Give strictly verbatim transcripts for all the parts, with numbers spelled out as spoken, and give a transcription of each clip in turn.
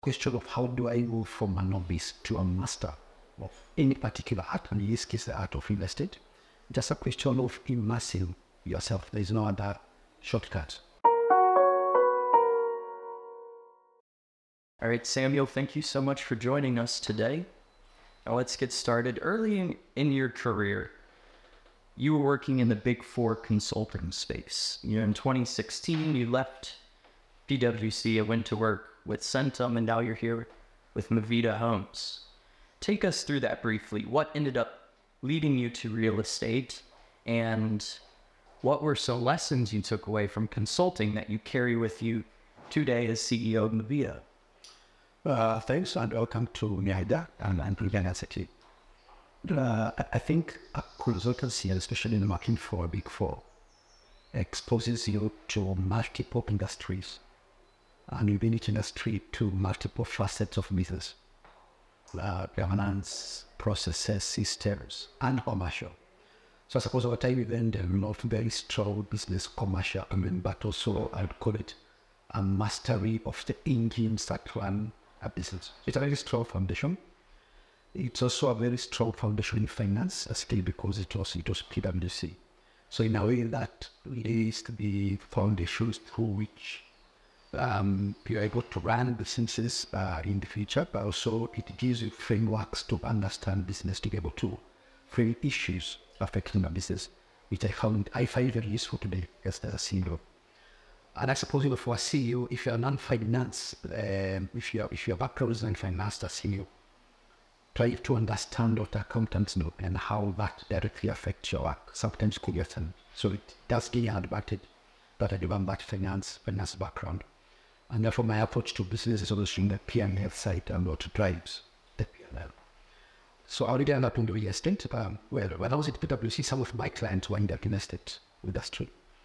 question of how do I move from a novice to a master of any particular art, and in this case, the art of real estate. Just a question of immersing yourself. There is no other shortcut. All right, Samuel, thank you so much for joining us today. Now let's get started. Early in, in your career, you were working in the Big Four consulting space. You know, in twenty sixteen, you left P W C and went to work with Centum, and now you're here with Mavida Homes. Take us through that briefly. What ended up leading you to real estate, and what were some lessons you took away from consulting that you carry with you today as C E O of Mavida? Uh, thanks and welcome to Mavida and, and University. Uh, I think a consultancy, especially in the market for a Big Four, exposes you to multiple industries and within each industry to multiple facets of business, uh, governance, processes, systems, and commercial. So I suppose over time we then developed very strong business commercial, I mean, but also I would call it a mastery of the engines that run a business. It's a very strong foundation. It's also a very strong foundation in finance, still because it was, it was P W C. So in a way that lays the foundations through which um, you're able to run businesses uh, in the future, but also it gives you frameworks to understand business, to be able to frame issues affecting a business, which I found I find very useful today as a C E O. And I suppose, you know, for a C E O, if you're non-finance, um, if you're if your background is in finance as C E O, try to understand what accountants know and how that directly affects your work. Sometimes could be often. So it does give you an advantage that I developed that finance finance background. And therefore my approach to business is always in the P and L side and what drives the P and L. So I already ended up in the real estate. Um, well, when I was at P W C, some of my clients were in the real estate industry.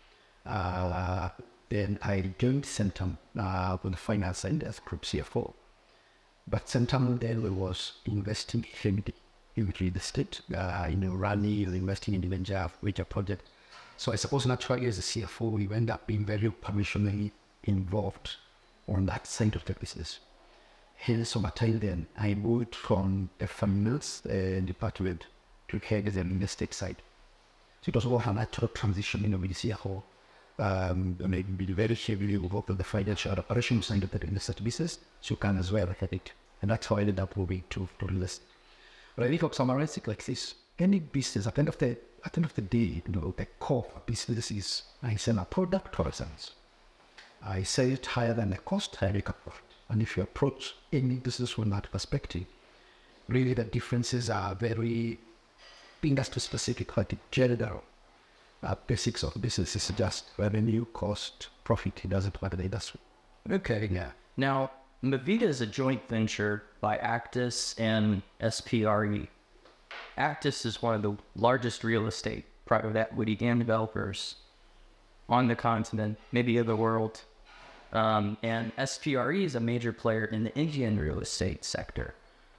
Uh, then I joined Centum uh, on the finance side as group C F O. But Centum then was investing heavily in real estate, uh, you know, running, investing in the venture, venture project. So I suppose naturally as a C F O, we end up being very operationally involved on that side of the business. Hence, over time then, I moved from the finance uh, department to head the real estate side. So it was all a natural transition, you know, with the C F O. Um, and I've been very heavily involved with the financial operations side of the real estate business, so you can as well head it. And that's how I ended up moving to, to real estate. But I think of summarize it like this: any business, at the end of the at the end of the day, you know, the core of business is I sell a product for a sense. I sell it higher than the cost, I make a profit. And if you approach any business from that perspective, really the differences are very industry specific, but in general. Uh, basics of business is just revenue, cost, profit. It doesn't matter the industry. Okay. Yeah. Now, Mavida is a joint venture by Actis and S P R E. Actis is one of the largest real estate private equity and developers on the continent, maybe of the world. Um, and S P R E is a major player in the Indian real estate sector.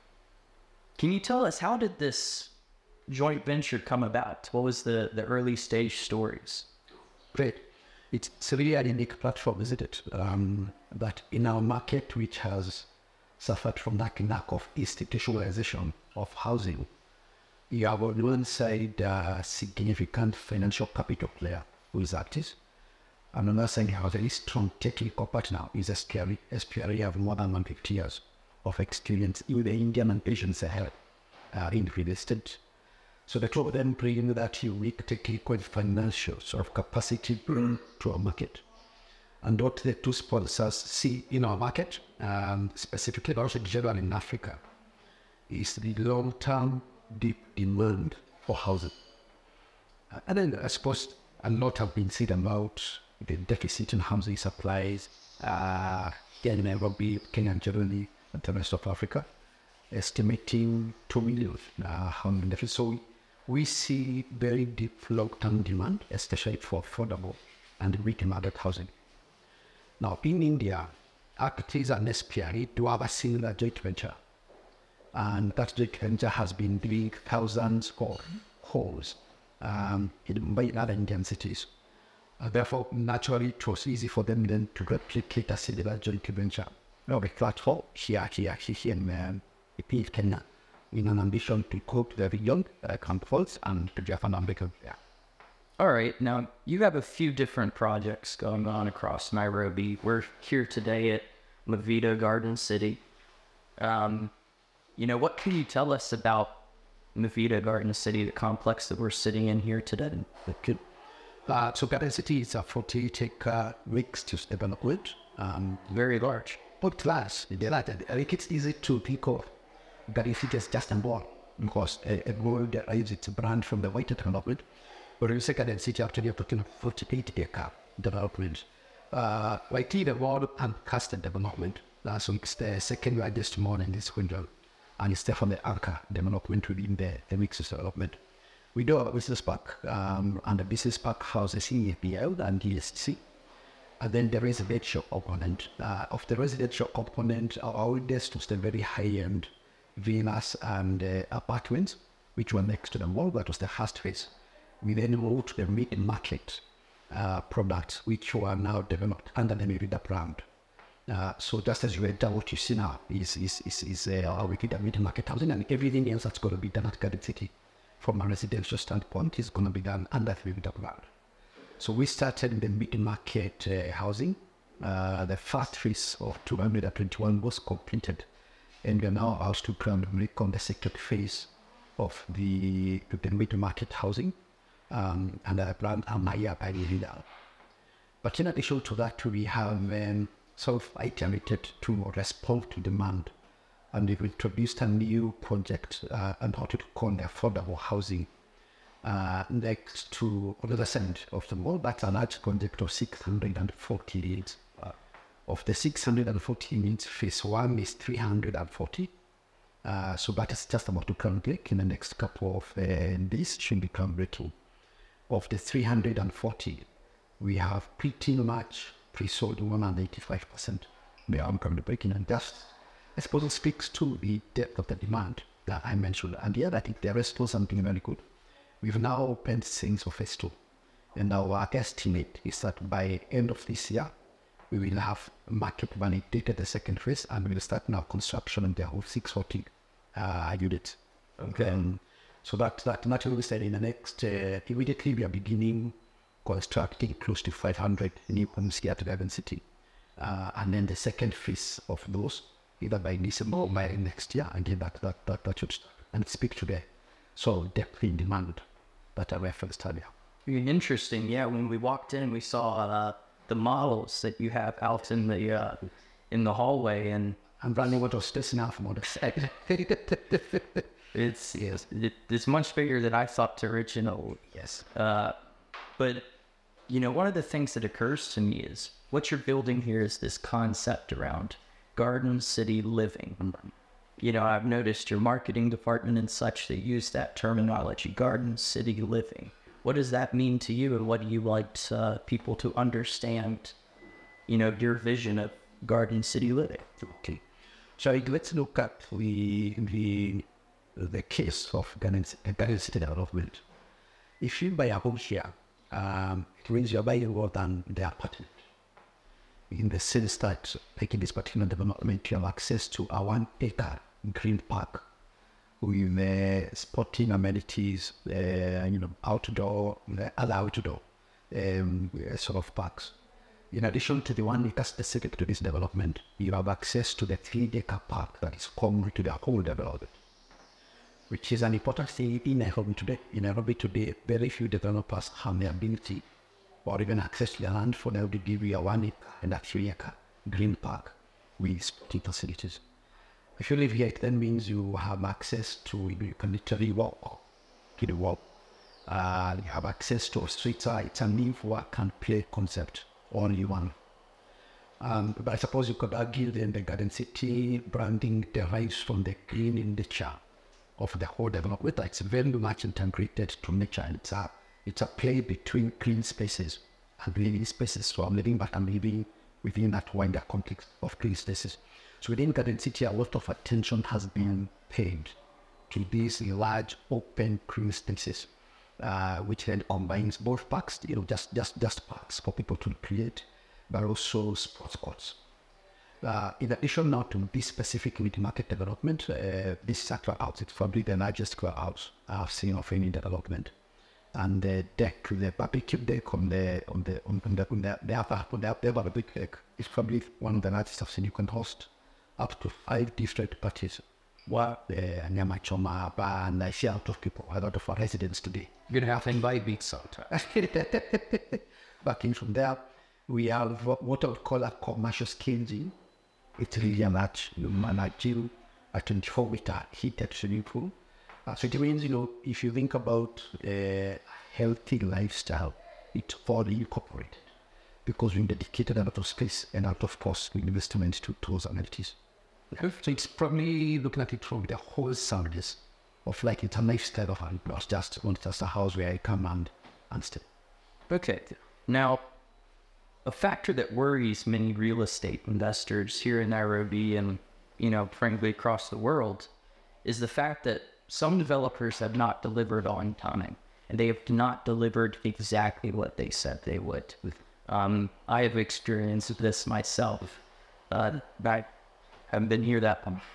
Can you tell us, how did this joint venture come about? What was the, the early stage stories? Great. It's really a unique platform, isn't it? Um, that in our market, which has suffered from that lack of institutionalization of housing, you have on one side a significant financial capital player who is Actis. And on the other side, you have a very strong technical partner, is S P R E. S P R E have more than one hundred fifty years of experience in the Indian and Asian Sahel uh, in real estate. So the two of them bring that unique technical and financial sort of capacity to our market. And what the two sponsors see in our market, um, specifically but also generally in Africa, is the long-term deep demand for housing. Uh, and then I suppose a lot have been said about the deficit in housing supplies, uh, here in Nairobi, Kenya generally, and the rest of Africa, estimating two million uh, housing deficit. So we see very deep long-term demand, especially for affordable and recommended housing. Now, in India, Actis and S P R E do have a similar joint venture. And that joint venture has been doing thousands of homes um, in many other Indian cities. Uh, therefore, naturally, it was easy for them then to replicate a similar joint venture of a platform here, here, here, here in um, East Kenya, in an ambition to cope the region, uh, Falls, and to Jaffa Nambika. Yeah. All right. Now, you have a few different projects going on across Nairobi. We're here today at Mvita Garden City. Um, you know, what can you tell us about Mvita Garden City, the complex that we're sitting in here today? Okay. Uh, so Garden City is a forty-acre mixed-use development. Um, Very large. But class, I think it's easy to think of Garden City as just a mall, because a, a mall derives its brand from the white development. But when you say Garden City, actually you're talking of forty-eight acre development. Uh, Y T, the world and custom development. Uh, so it's the second largest mall in this window. And it's therefore the anchor development within the, the mixed development. We do have a business park, um, and the business park houses E F B L and D S C. And then the residential component. Uh, of the residential component, our oldest was the very high-end villas and uh, apartments, which were next to the mall. That was the first phase. We then moved to the mid-market uh, products, which were now developed under the Mvita brand. Uh, so just as you enter, what you see now is is is, is uh, our Mvita mid-market housing, and everything else that's going to be done at Garden City from a residential standpoint is going to be done under the Mvita brand. So we started in the mid-market uh, housing. Uh, the first phase of two hundred twenty-one was completed, and we are now out to ground on the second phase of the, the mid-market housing, um, and the brand Amaya by Mvita. But in addition to that, we have um, sort of iterated to respond to demand, and we've introduced a new project uh, on how to call the affordable housing. Uh, next to on the other side of the mall, that's a large project of six hundred forty units. Uh, of the six hundred forty units, phase one is three hundred forty. Uh, so that is just about to come break in the next couple of uh, days, should become breakthrough. Of the three hundred forty, we have pretty much pre-sold one hundred eighty-five percent. They are coming to breaking, and just, I suppose it speaks to the depth of the demand that I mentioned. And the other, I think there is still something very good. We've now opened things for phase two, and our estimate is that by end of this year, we will have market validated the second phase, and we'll start now construction on the whole six hundred forty uh, units. Okay. Um, so that that naturally said, in the next uh, immediately we are beginning constructing close to five hundred new homes here at Garden City, uh, and then the second phase of those either by December or by next year. Again, that that that, that should start and speak to the so depth in demand that I referenced earlier. Interesting. Yeah, when we walked in, we saw uh, the models that you have out in the uh, in the hallway, and I'm running out of space now for models. it's yes, it, it's much bigger than I thought originally. Yes. Uh, but you know, one of the things that occurs to me is what you're building here is this concept around Garden City living. Mm-hmm. You know, I've noticed your marketing department and such, they use that terminology, Garden City living. What does that mean to you, and what do you like uh, people to understand, you know, your vision of Garden City living? Okay. So let's look at the the, the case of Garden, Garden City development. If you buy a home here, um, it means you're buying more than the apartment. In the sense that, like in this particular development, you have access to a one acre green park with uh, sporting amenities, uh, you know, outdoor, uh, other outdoor um, sort of parks. In addition to the one acre specific to this development, you have access to the three acre park that is common to the whole development, which is an important thing in Nairobi today. In Nairobi today, very few developers have the ability or even access to the land for now to give you a one acre and a three acre green park with sporting facilities. If you live here, it then means you have access to, you can literally walk to the wall. Uh, you have access to a street side. It's a live, work, and play concept, only one. Um, but I suppose you could argue that the Garden City branding derives from the green nature of the whole development. It's very much integrated to nature. It's a, it's a play between green spaces and living spaces. So I'm living, but I'm living within that wider context of green spaces. So within Garden City, a lot of attention has been paid to these large open green spaces, uh, which then combines both parks, you know, just, just, just parks for people to create, but also sports courts. Uh, in addition now to this specific mid-market development, uh, this is actual house. It's probably the largest square house I've seen of any development. And the deck, the barbecue deck on the on the on the on the, the upper on the, the barbecue deck is probably one of the largest I've seen. You can host up to five different parties. Wow. Uh, near my choma bar, and I see a lot of people, a lot of our residents today. You're gonna have to invite me sometime. Backing from there, we have what I would call a commercial staging. It's really a large, you know, large gym, a twenty-four meter heated swimming pool. Uh, so it means, you know, if you think about a healthy lifestyle, it's fully incorporated because we dedicated a lot of space and a lot of cost investment to those amenities. So it's probably looking at it from the whole service of like it's a lifestyle of it, not just not just a house where I come and, and stay. Okay. Now, a factor that worries many real estate investors here in Nairobi and, you know, frankly across the world is the fact that some developers have not delivered on time and they have not delivered exactly what they said they would. Um, I have experienced this myself. Uh, I haven't been here that long.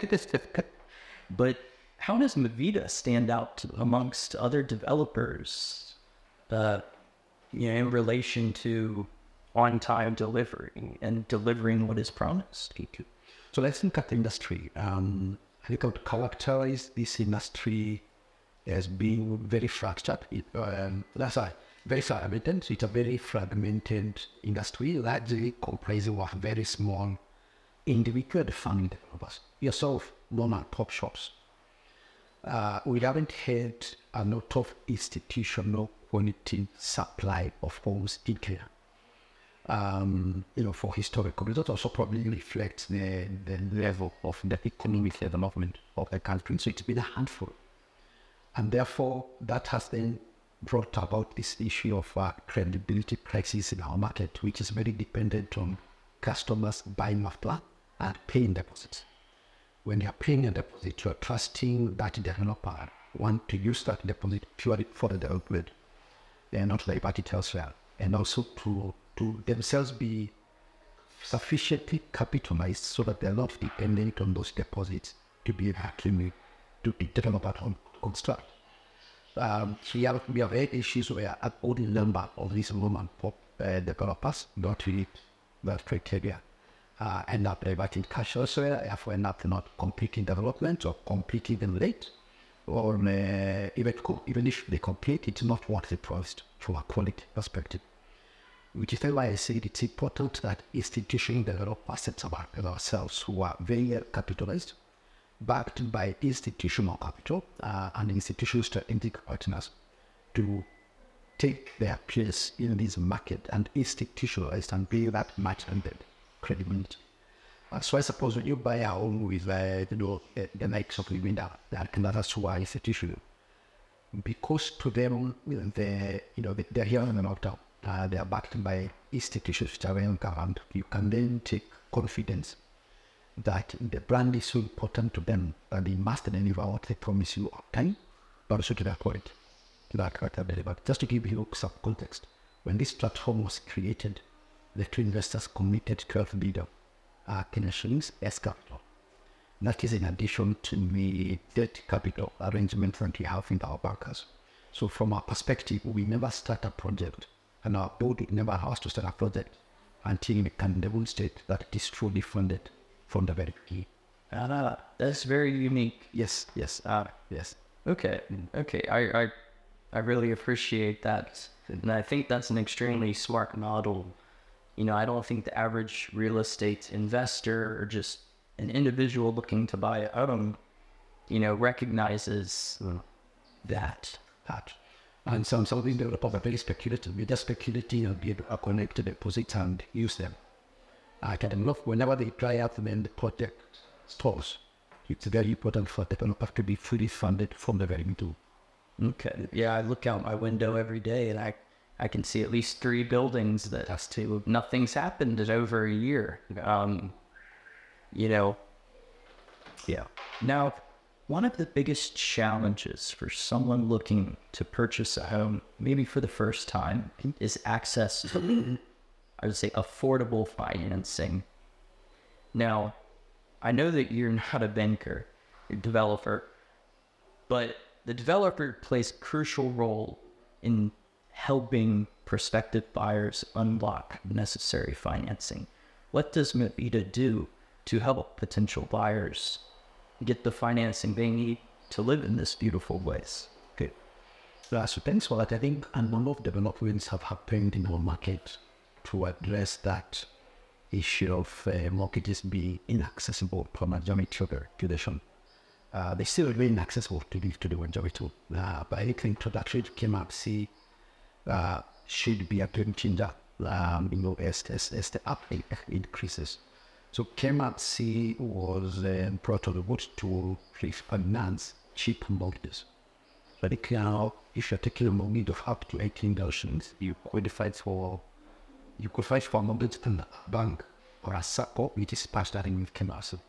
But how does Mavida stand out amongst other developers uh, you know, in relation to on-time delivery and delivering what is promised? So let's look at the industry. Um, I think I would characterize this industry as being very fractured. It, um, that's why very fragmented. So it's a very fragmented industry, largely comprising of very small individual defined developers. Yourself, normal top shops. Uh, we haven't had a lot of institutional quality supply of homes in Kenya. Um, you know, for historical reasons, also probably reflects the, the level of the economic development of the country. So it's been a handful. And therefore, that has then brought about this issue of uh, credibility crisis in our market, which is very dependent on customers buying a flat and paying deposits. When you're paying a deposit, you're trusting that developer want to use that deposit purely for the development. They're not like what it elsewhere. And also to to themselves be sufficiently capitalized so that they're not dependent on those deposits to be able to, to develop at home, construct. Um, so we have, we have had issues where a only number of these women pop uh, developers not really that criteria uh, end up diverting cash elsewhere, therefore end up not completing development or completing them late, or uh, even, even if they complete, it's not what they promised from a quality perspective. Which is why I said it's important that institutions develop assets of ourselves who are very well capitalized, backed by institutional capital uh, and institutional strategic partners to take their place in this market and institutionalize and build that much needed credibility. Uh, so I suppose when you buy a home with uh, you know, uh, the likes of Livinda, that that's who are institutional, because to them, you know, they, you know, they're here in the lockdown. Uh, they are backed by institutions which are well governed. You can then take confidence that the brand is so important to them that they must deliver what they promise you on time, but also to their quality, to their character delivered. Just to give you some context, when this platform was created, the two investors committed twelve billion uh, Kenya shillings as capital. That is in addition to the debt capital arrangement that we have in our bankers. So from our perspective, we never start a project, and our board never has to start a project until we can demonstrate that it is truly funded from the very beginning. Uh, that's very unique. Yes, yes, uh, yes. Okay, okay. I, I, I really appreciate that, and I think that's an extremely smart model. You know, I don't think the average real estate investor or just an individual looking to buy a home, you know, recognizes mm. that. That. And some some of these developers are very speculative. We're just speculating and be able to connect to deposits and use them. I can enough whenever they dry out then the project stalls. It's very important for developers to be fully funded from the very beginning. Okay. Yeah, I look out my window every day and I, I can see at least three buildings that has to, nothing's happened in over a year. Um, you know, yeah. Now, one of the biggest challenges for someone looking to purchase a home, maybe for the first time, is access to, I would say, affordable financing. Now, I know that you're not a banker, you're a developer, but the developer plays a crucial role in helping prospective buyers unlock necessary financing. What does Movida do to help potential buyers get the financing they need to live in this beautiful place? Okay. Uh, so thanks for that. I think a number of developments have happened in our market to address that issue of uh, mortgages being inaccessible for majority of the population. Uh, they still remain inaccessible to the, to the majority. Uh, but I think introduction to K M A P C uh, should be a game changer, um, you know, as, as, as the uptake increases. So K M A P C was uh, brought on board to finance cheap mortgages. But now, if you're taking a mortgage of up to eighteen thousand, you qualify for you qualify for a mortgage in a bank or a S A C O, which is partnering with K M A P C.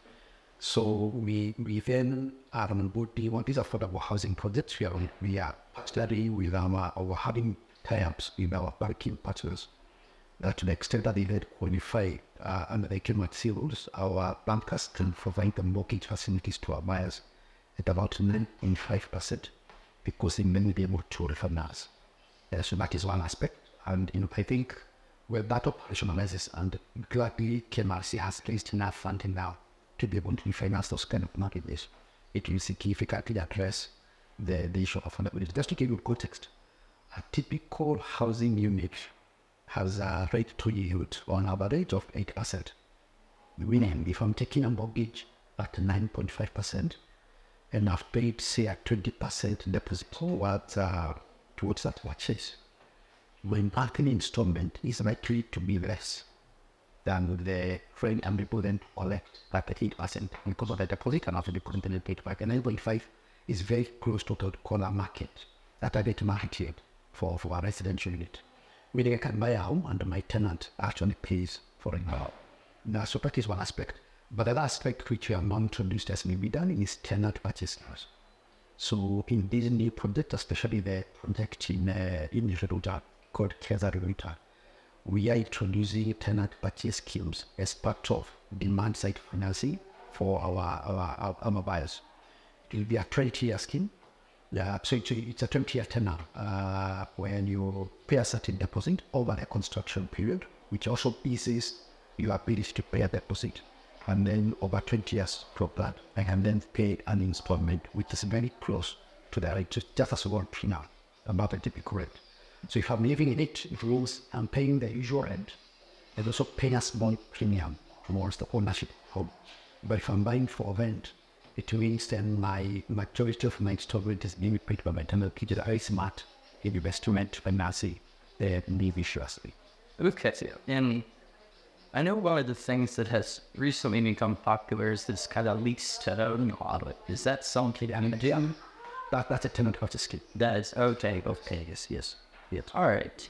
So we we then are on board the one these affordable housing projects. We are we are partnering with our our having tie-ups with our banking partners. Uh, to the extent that they then qualify uh, under the K M A P C rules, our bankers can provide the mortgage facilities to our buyers at about nine point five percent because they may be able to refinance. Uh, so that is one aspect. And you know, I think where that operationalizes, and gladly K M A P C has raised enough funding now to be able to refinance those kind of mortgages, it will significantly address the, the issue of affordability. Just to give you context, a typical housing unit has a rate to yield on average of eight percent. Meaning, if I'm taking a mortgage at nine point five percent and I've paid, say, a twenty percent deposit towards, uh, towards that purchase, my monthly installment is likely to be less than the friend and people then collect like eight percent because of the deposit and after the deposit then paid back. And nine point five is very close to the corner market, that I get market for, for a residential unit. Meaning I can buy a home and my tenant actually pays for it. Wow. Now, so that is one aspect. But the other aspect which we are not introduced as maybe done is tenant purchase loans. So in this new project, especially the project in uh, in Ruta called Keza Ruta, we are introducing tenant purchase schemes as part of demand side financing for our our, our, our buyers. It will be a twenty-year scheme. Yeah, so it's a twenty-year tenor uh, when you pay a certain deposit over the construction period, which also eases your ability to pay a deposit. And then over twenty years from that, I can then pay an installment, which is very close to the rate, just as one now, about a typical rate. So if I'm living in it, it means I'm paying the usual rent and also paying a small premium towards the ownership home. But if I'm buying for rent, it means then my majority of my installment is being paid by my tenant, which is very smart in investment financing the live issues. Okay, and I know one of the things that has recently become popular is this kind of lease to own model. Is that something? I mean, yeah, that, that's a tenant purchase scheme. That is okay. Okay, yes, yes, yes. All right.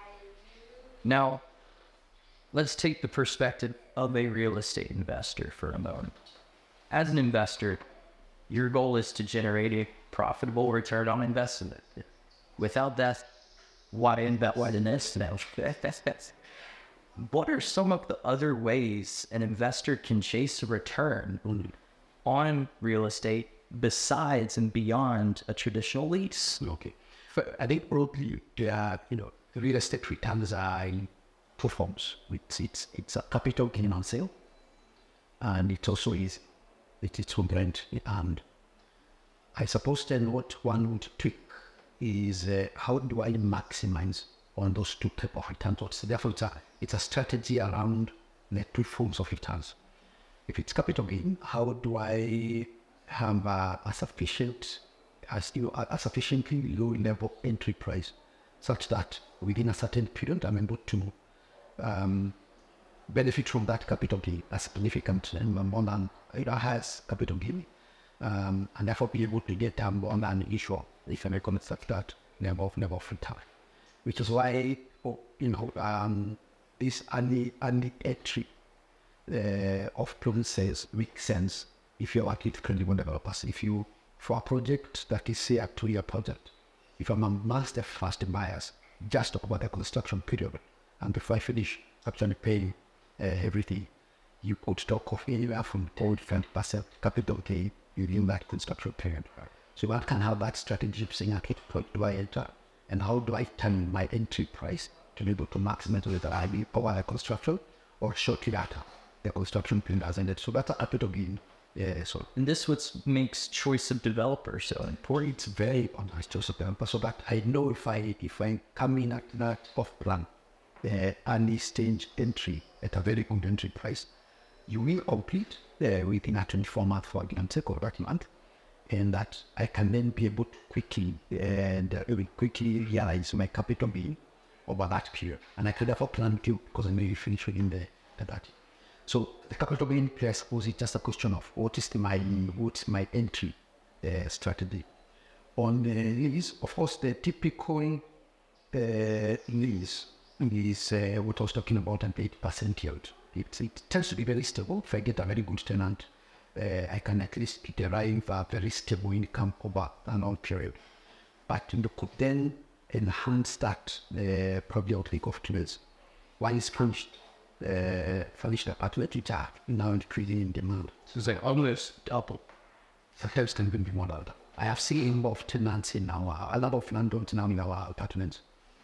Now, let's take the perspective of a real estate investor for a moment. As an investor, your goal is to generate a profitable return on investment. Without that, why invest? Why invest now? What are some of the other ways an investor can chase a return on real estate besides and beyond a traditional lease? Okay. I think broadly, uh, you know, real estate returns are in two forms. It's, it's, it's a capital gain on sale, and it also is it is from rent. And I suppose then what one would tweak is uh, how do I maximize on those two types of returns? So therefore, it's a, it's a strategy around the two forms of returns. If it's capital gain, how do I have a, a sufficient, as you a sufficiently low level entry price, such that within a certain period I'm able to um, benefit from that capital gain, a significant more than it has capital gain, um, and therefore be able to get um, more than usual if I may call it such that level of level of return. Which is why, oh, you know, um, this early, early entry uh, of provinces makes sense if you're working with credible developers. If you, for a project that is, say, a two-year project, if I'm a master first buyers, just over the construction period, and before I finish actually paying uh, everything, you could talk of anywhere from ten to twenty percent capital gain during that construction period. So one can have that strategy of saying, okay, what do I enter? And how do I turn my entry price to be able to maximize whether I be power the construction or shortly after the construction period has ended. So that's a capital gain. Yeah, so And this what makes choice of developer so important. it's very honest choice of developer, so that I know if I if I come in at that off plan, uh, early stage entry at a very good entry price, you will complete uh, within a twenty-four month for example, or that month, and that I can then be able to quickly and uh, quickly realize my capital gain over that period, and I could therefore plan to because I know you finish within the, the that. So the capital gain, I suppose, is just a question of what is my what's my entry uh, strategy. On the lease, of course, the typical uh, lease is uh, what I was talking about, an eight percent yield. It, it tends to be very stable. If I get a very good tenant, uh, I can at least derive a very stable income over a long period. But you could then enhance that uh, probably out of two years. One is finished. Uh, furnished apartment, which are now increasing in demand. So it's like almost double. Sometimes can even be more than that. I have seen more of tenants in our, a lot of landlords now in our apartments,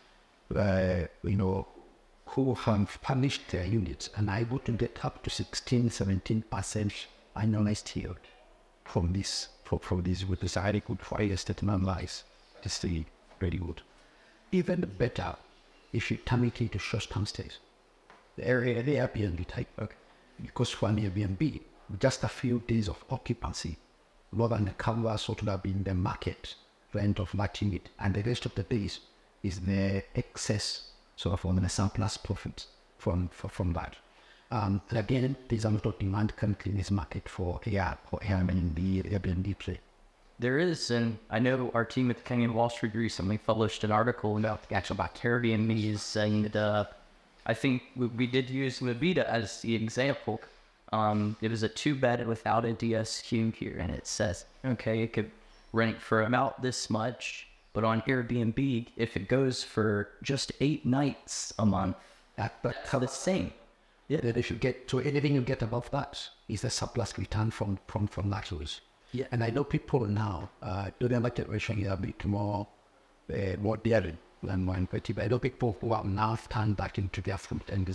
uh, you know, who have furnished their units and are able to get up to sixteen, seventeen percent annualized yield from this, from, from this, with this highly good for estate non-lies. This is very good. Even better if you turn it into short-term stays. The area, the Airbnb type, okay. Because for an Airbnb, just a few days of occupancy, more than the canvas would have been the market rent of that unit, and the rest of the days is the excess, sort of on the surplus profit from from, from that. Um, and again, there's a lot of demand currently in this market for Air for Airbnb, Airbnb play. There is, and I know our team at the Kenyan Wall Street recently published an article about actually about Airbnbs, saying that uh, I think we, we did use Mavita as the example. Um, it was a two bed without a D S Q here, and it says, okay, it could rent for about this much, but on Airbnb, if it goes for just eight nights a month, That, but that's the same. Yeah. That if you get to anything you get above that is the surplus return from from from that use. Yeah. And I know people now, uh, the younger generation is a bit more uh, more daring than one pretty, but I know people who are now turned back into their front end.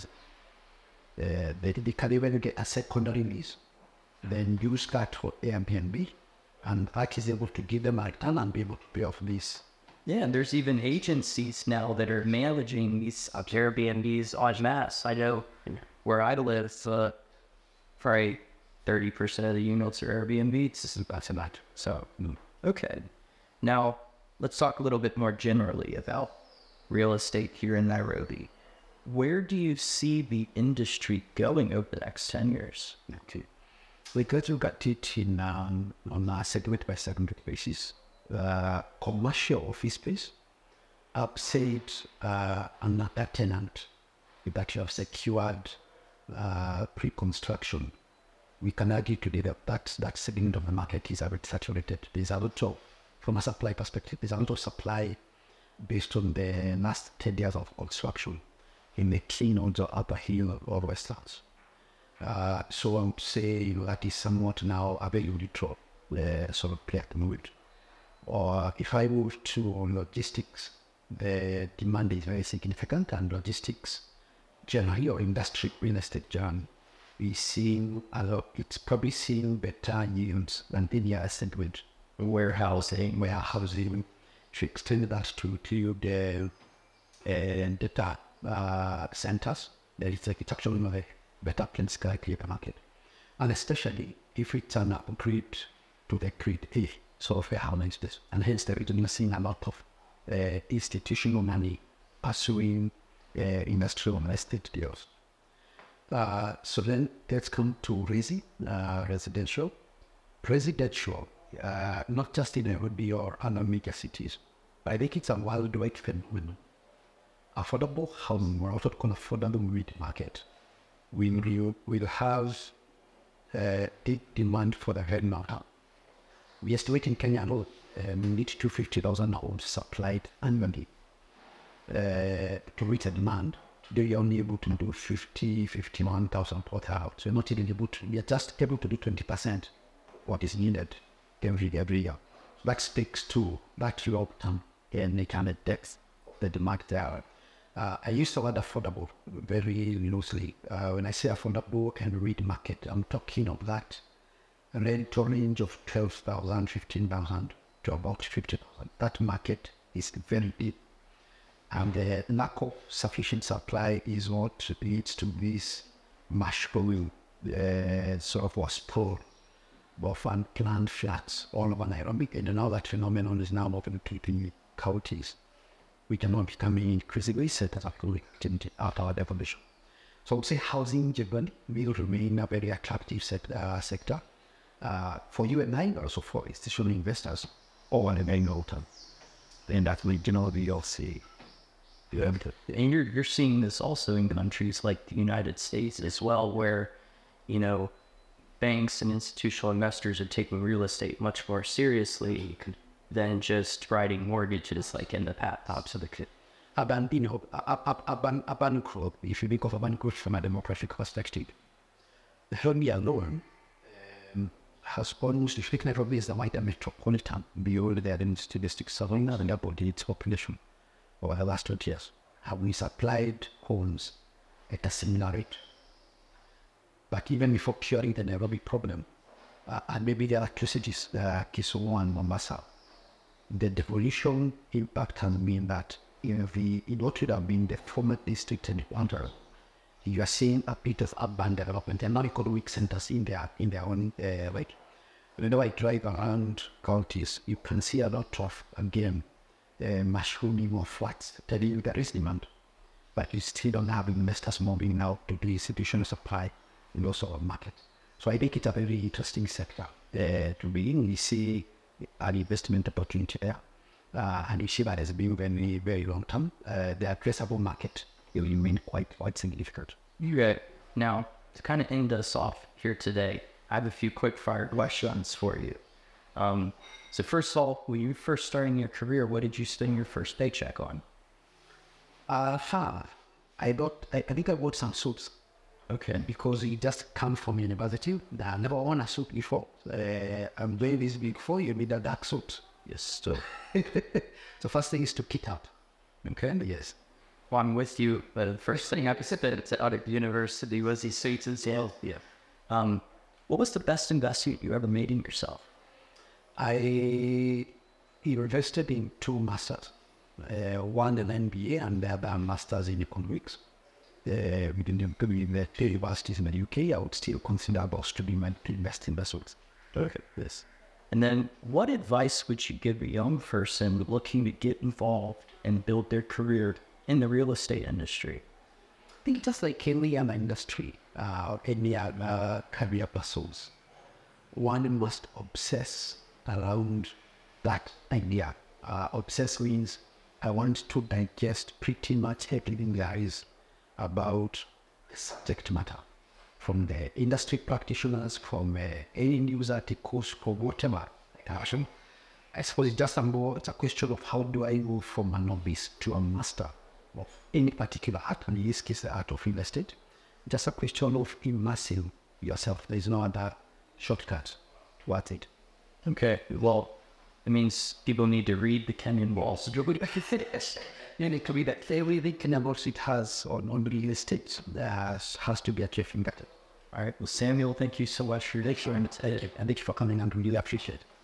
Uh, they, they can even get a secondary lease, then use that for Airbnb, and that is able to give them a return and be able to pay off lease. Yeah, and there's even agencies now that are managing these Airbnbs en masse. I know where I live, uh, probably thirty percent of the units are Airbnbs. That's a lot. So, mm. Okay. Now, let's talk a little bit more generally about real estate here in Nairobi. Where do you see the industry going over the next ten years? Okay. We got to look at it in, um, on a segment by segment basis. Uh, commercial office space, I've said uh, another tenant that you have secured uh, pre-construction. We can argue today that that, that segment of the market is a bit saturated. There's a lot of, from a supply perspective, there's a lot of supply based on the last ten years of construction in the clean or the upper hill or westlands. Uh, so I would say, you know, that is somewhat now a very neutral uh, sort of play at the moment. Or if I move to logistics, the demand is very significant, and logistics generally, or industry real estate generally, we seeing a lot, it's probably seeing better yields than any other segment. Warehousing, warehousing, to extend that to, to the uh, data uh, centers, there is like, it's actually a better place to create a market. And especially if it's an upgrade to the grade A. So of how nice this, and hence the reason you're seeing a lot of uh, institutional money pursuing uh, industrial and estate deals. Uh, so then let's come to resi, uh, residential. Residential, uh, not just in Nairobi or other major cities, but I think it's a worldwide phenomenon. Affordable housing, we're also called affordable mid market. We will we'll have uh, deep demand for the head now. We estimate in Kenya alone, um, we need two hundred fifty thousand homes supplied annually uh, to meet the demand. Today you're only able to do fifty, fifty-one thousand per hour. So you're not even able to, you're just able to do twenty percent what is needed every, every year. So that speaks to that your time and the kind of depth that the market there. Uh, I use the word affordable very loosely. Uh, when I say affordable and read market, I'm talking of that rental range of twelve thousand, fifteen thousand to about fifty thousand. That market is very deep. And the lack of sufficient supply is what leads to this mushroom uh, sort of was poor of unplanned floods all over Nairobi. And now that phenomenon is now open to the counties, which are not becoming increasingly set as at our definition. So I would say housing generally will remain a very attractive set, uh, sector uh, for you and I, also for institutional investors over the very long term. And that we generally all see. And you're you're seeing this also in countries like the United States as well, where, you know, banks and institutional investors are taking real estate much more seriously than just writing mortgages like in the past. Absolutely. Urban, you know, urban, urban growth, if you think of urban growth from a demographic perspective, Nairobi alone um, has almost, if you think Nairobi is the wider metropolitan beyond the identity district surrounding and about its population. Over the last twenty years, have we supplied homes at a similar rate? But even before curing the Nairobi problem, uh, and maybe the electricities, uh, Kisumu and Mombasa, the devolution impact has been that you know, the, in what would have been the former district and wonder, you are seeing a bit of urban development and non-economic centers in their, in their own uh, way. Whenever I drive around counties, you can see a lot of, again, Uh, mushrooming or flats telling you there is demand, but you still don't have investors moving now to the institutional supply in those sort of markets. So I think it's a very interesting sector uh, to be in. We see an investment opportunity there, uh, and we see that as being very, very long term. Uh, the addressable market will remain quite, quite significant. Right. Now, to kind of end us off here today, I have a few quick fire questions for you. Um, so first of all, when you were first starting your career, what did you spend your first paycheck on? Uh, huh. I got, I, I think I bought some suits. Okay. Because it just come from university. I never worn a suit before. Uh, I'm doing this before you need a dark suit. Yes. So, so first thing is to kit up. Okay. Yes. Well, I'm with you. But the first thing I said out of university was these suits as well. Yeah. Um, what was the best investment you ever made in yourself? I invested in two masters, uh, one an M B A and the other masters in economics. Uh, within the, the two universities in the U K, I would still consider about studying to invest in vessels. Okay. Yes. And then what advice would you give a young person looking to get involved and build their career in the real estate industry? I think just like any other industry, uh, any other career pursuits, one must obsess around that idea. Uh, obsess means I want to digest pretty much everything there is about the subject matter, from the industry practitioners, from uh, any news articles, from whatever. I suppose it's just a more, it's a question of how do I move from a novice to a master of any particular art, and in this case, the art of real estate. Just a question of immersing yourself. There is no other shortcut towards it. Okay, well, it means people need to read the Kenyon Walls. You need to read that every Kenyon Walls it has on, on real estate uh, has to be at your fingertip. All right, well, Samuel, thank you so much for your time today. And thank you for coming and really appreciate it.